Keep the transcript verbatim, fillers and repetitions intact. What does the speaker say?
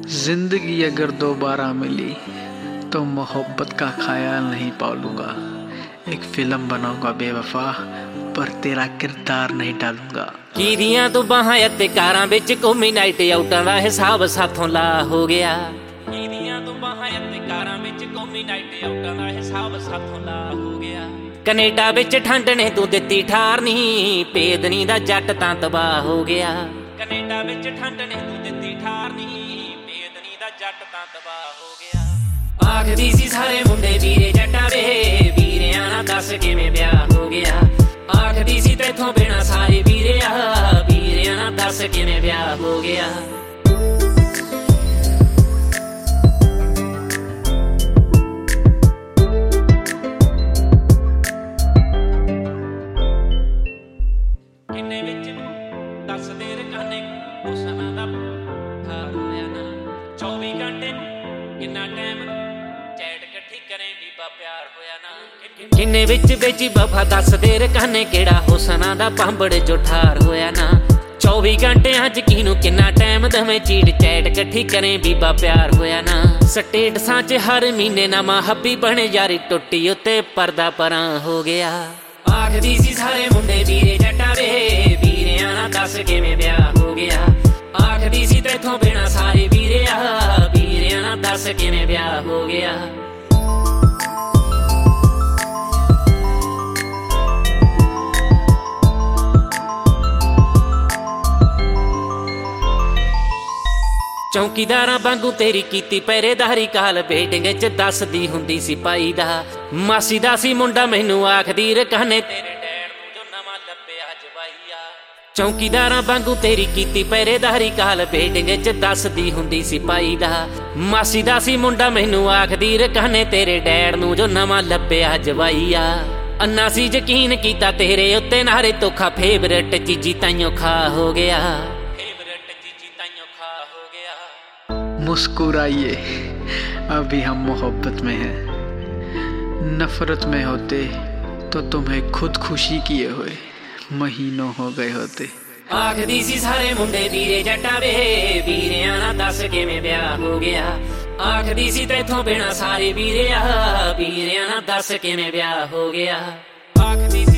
जिंदगी अगर दोबारा मिली तो मोहब्बत का ख्याल नहीं पालूंगा। एक फिल्म बनाऊंगा बेवफा, पर तेरा किरदार नहीं डालूंगा। कीदियां तू बाहां अते कारां विच घूमी नाइट आउटां दा हिसाब साथों ला हो गया। कीदियां तू बाहां अते कारां विच घूमी नाइट आउटां दा हिसाब साथों ला हो गया। कनेडा विच ठंड ने तू दित्ती ठार नी, पेदनी दा जट तां तबाह हो गया। कनेडा विच ठंड ने तू दित्ती ठार नी, पेदनी दा जट तां तबाह हो गया। आखदी सी सारे मुंडे वीरे जट्टा वे, वीरियां ना दस किवें ब्याह हो गया। आखदी सी तैथों बिना सारे वीरे आ, वीरियां ना दस किवें ब्याह हो गया। किन्ने विच दस देर कहने हुसना दा हार होया ना, चौबी घंटे किन्ना टाइम चैट कट्ठी करें बीबा प्यार होया ना। किन्ने विच बेची बफा दस देर कहने केड़ा हुसना दा पांबड़ जो ठार होया ना। चौबी घंटे अज किनू किन्ना टाइम दवें चीड़ चैट कट्ठी करें बीबा प्यार होया ना। स्टेटसां च हर महीने नवां हब्बी बने यारी टुट्टी उत्ते पर्दा परां हो गया। आखदी सी सारे मुंडे वीरे जट्टा वे, वीरियां ना दस किवें ब्याह हो गया। आखदी सी तैथों बिना सारे वीरे आ, वीरियां ना दस किवें ब्याह हो गया। चौकीदारां वांगू तेरी कीती पहरेदारी, काल बेटिंग च दसदी हुंदी सी पाई दा। मासी दा सी मुंडा मैनू आखदी रकाने तेरे डैड नूं जो नवां लब्बिया जवाईया। चौकीदारां वांगू तेरी कीती पहरेदारी, काल बेटिंग च दसदी हुंदी सी पाई दा। मासी दा सी मुंडा मैनू आखदी रकाने तेरे डैड नूं जो नवां लब्बिया जवाईया। अन्ना सी यकीन कीता तेरे उत्ते नारे तोखा, फेवरेट चीजी ताइयों खा हो गया। मुस्कुराइए, अभी हम मोहब्बत में हैं। नफरत में होते तो तुम्हें खुद खुशी किए हुए महीनों हो गए होते। आखदी सी सारे मुंडे वीरे जट्टा वे, वीरियां ना दस किवें ब्याह हो गया। आखदी सी तैथों बिना सारे वीरे आ, वीरियां ना दस किवें ब्याह हो गया। आखदी